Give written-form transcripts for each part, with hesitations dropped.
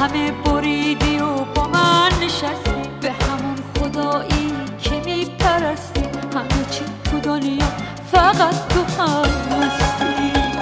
همه بریدی و با من نشستی، به همون خدایی که میپرستی، همه چی تو دنیا فقط تو هستی.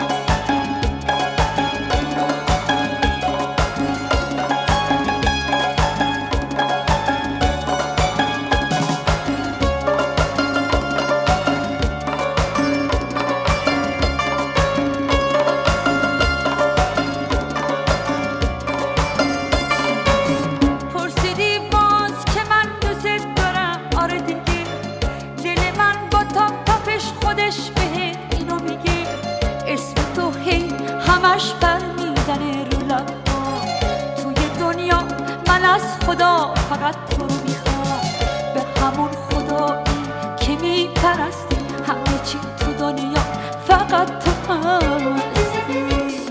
همش پر میزنه رو لب‌ها، توی دنیا من از خدا فقط تو رو میخوام، به همون خدایی که میپرستی، همه چی تو دنیا فقط تو هستی.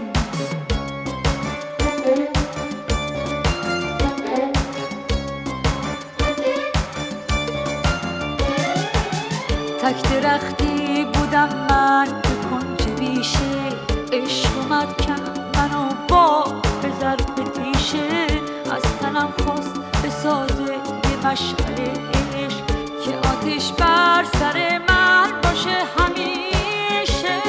تک درختی بودم من به کنج بیشه، عشق اومد کرد منو با به ضرب تیشه، از تنم خواست به سازه یه مشعله عشق که آتش بر سر من باشه همیشه.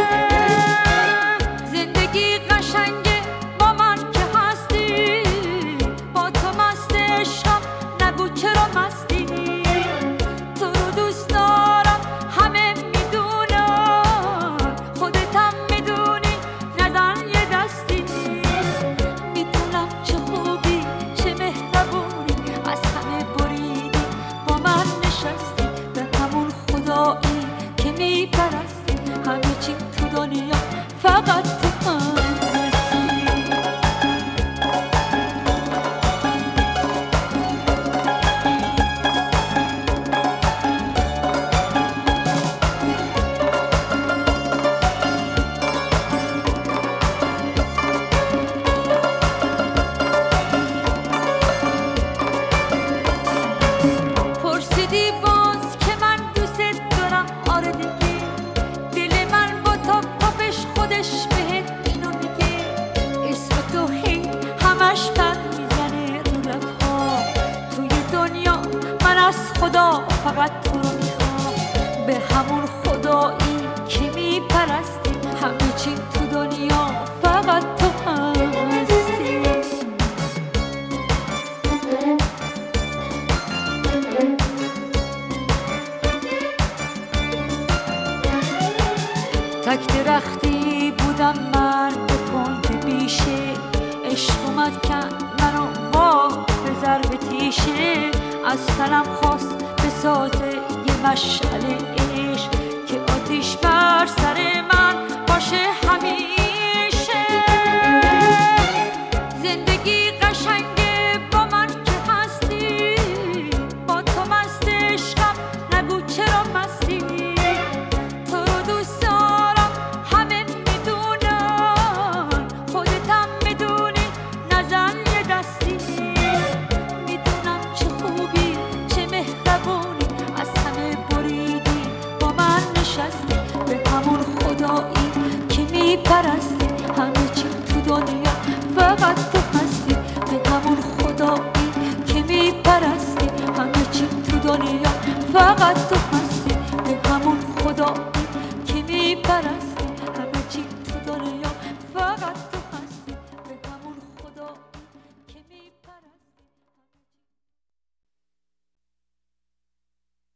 زندگی قشنگه با من که هستی، با تو مست عشقم، نگو چرا مستی، تو رو دوست دارم همه میدونن، خودتم میدونی ندن یه دستی، میدونم چه خوبی چه مهربونی، از همه بریدی با من نشستی، به همون خدایی که میپرستی، همه چی تو دنیا فقط تو هستی. همش پر میزنه رو لب‌ها، توی دنیا من از خدا فقط تو رو میخوام، به همون خدایی که میپرستی، همه چی تو دنیا فقط تو هستی. تک درختی بودم من به کنج بیشه، عشق اومد کرد منو با به ضرب تیشه، از تنم خواست به سازه یه مشعله